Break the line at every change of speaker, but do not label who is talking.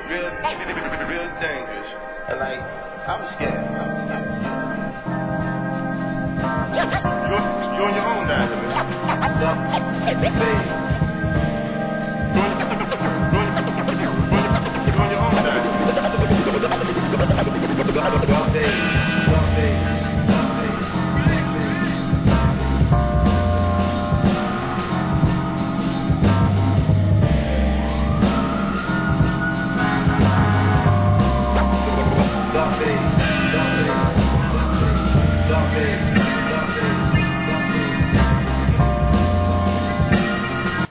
real dangerous. And like, I was scared. You on your own now, man.